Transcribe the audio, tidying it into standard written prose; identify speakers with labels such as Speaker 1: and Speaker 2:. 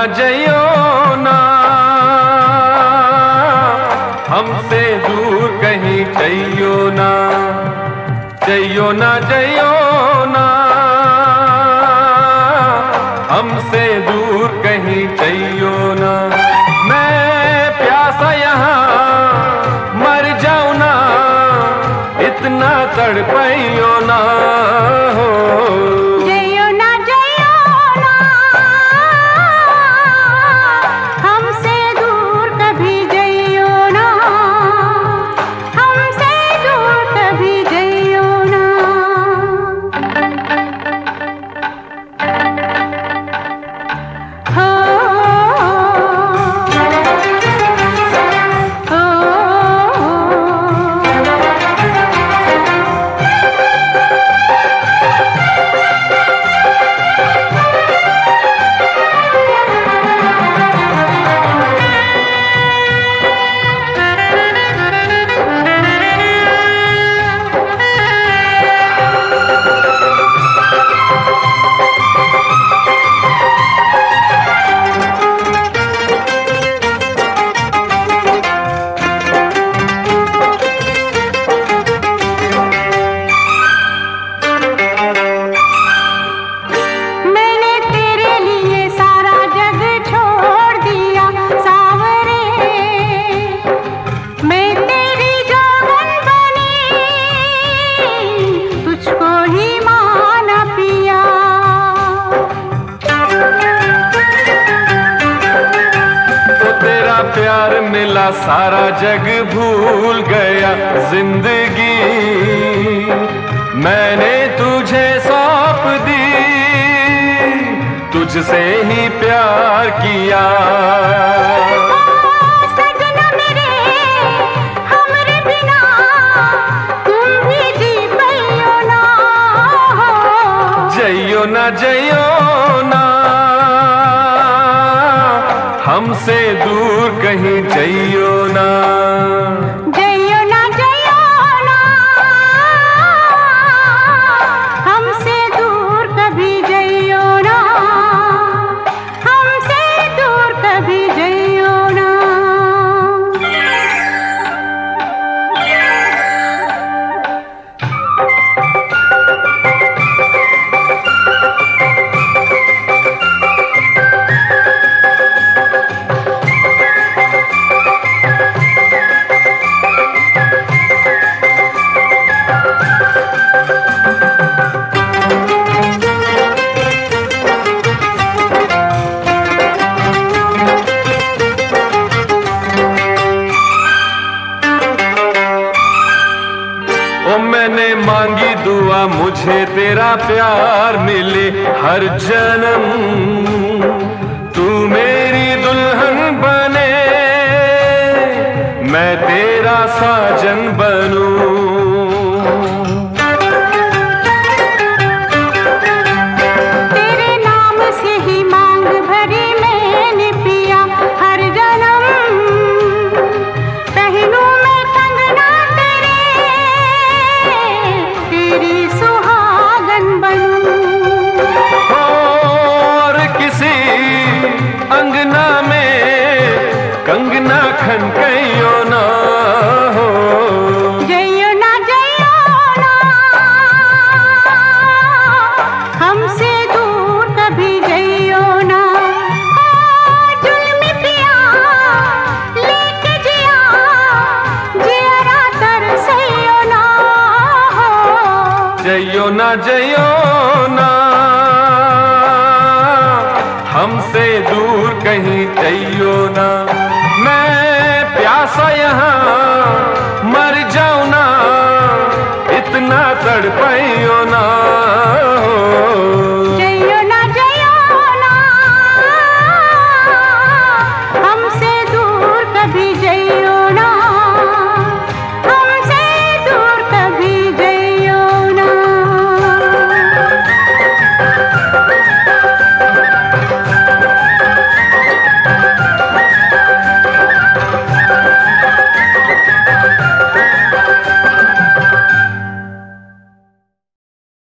Speaker 1: जइयो ना, हमसे दूर कहीं जइयो ना, जइयो ना जइयो ना, हमसे दूर कहीं जइयो ना। मैं प्यासा यहाँ मर जाऊं ना, इतना तड़पाइयो ना हो। प्यार मिला सारा जग भूल गया, जिंदगी मैंने तुझे सौंप दी, तुझसे ही प्यार किया।
Speaker 2: सजना मेरे हमरे बिना तुम भी जी पाइयो ना,
Speaker 1: जइयो ना जइयो ना, हमसे दूर कहीं जइयो ना,
Speaker 2: जइयो ना जइयो ना, हमसे दूर कभी जइयो ना, हमसे दूर कभी जइयो ना।
Speaker 1: मैंने मांगी दुआ मुझे तेरा प्यार मिले हर जन्म, तू मेरी दुल्हन बने मैं तेरा साजन बनूं।
Speaker 2: तेरे नाम से ही मांग भरी मैंने पिया हर जन्म, पहनूं मैं कंगना तेरी सुहागन बनूं।
Speaker 1: और किसी अंगना में कंगना खनकइयो ना हो,
Speaker 2: जइयो ना हमसे दूर कभी जइयो ना, जुल्मी पिया लेके जिया जियरा तरसइयो ना हो,
Speaker 1: जइयो ना, हमसे दूर कहीं जइयो ना। मैं प्यासा यहाँ मर जाऊं ना, इतना तड़प